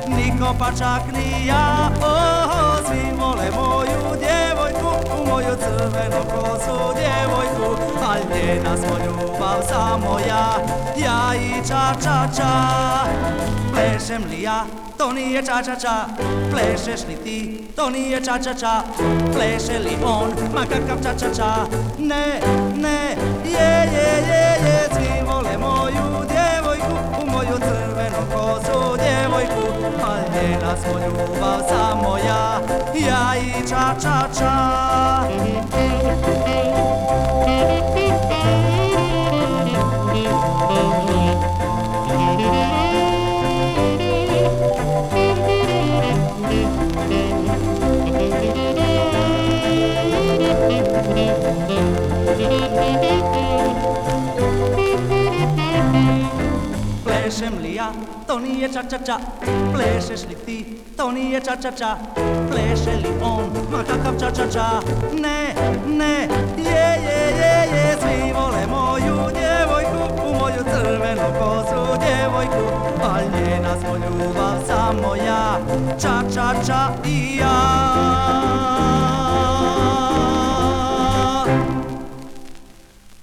niko pa čak ni ja. Svi vole moju djevojku, u moju crvenu kosu djevojku, al njena smo ljubav samo ja i ča ča ča. Plešem li ja, to nije ča ča ča, plešeš li ti, to nije ča ča ča, pleše li on, ma kakav ča ča ča, ne, je, svi vole moju djevojku, u moju crvenu kosu djevojku, al njena smo ljubav samo ja i ča ča ča. Plešem li ja, to nije ča ča ča, plešeš li ti, to nije ča ča ča, pleše li on, ma kakav ča ča ča, ne, je, svi vole moju djevojku, u moju crvenu kosu djevojku, al njena smo ljubav samo ja, ča ča ča i ja.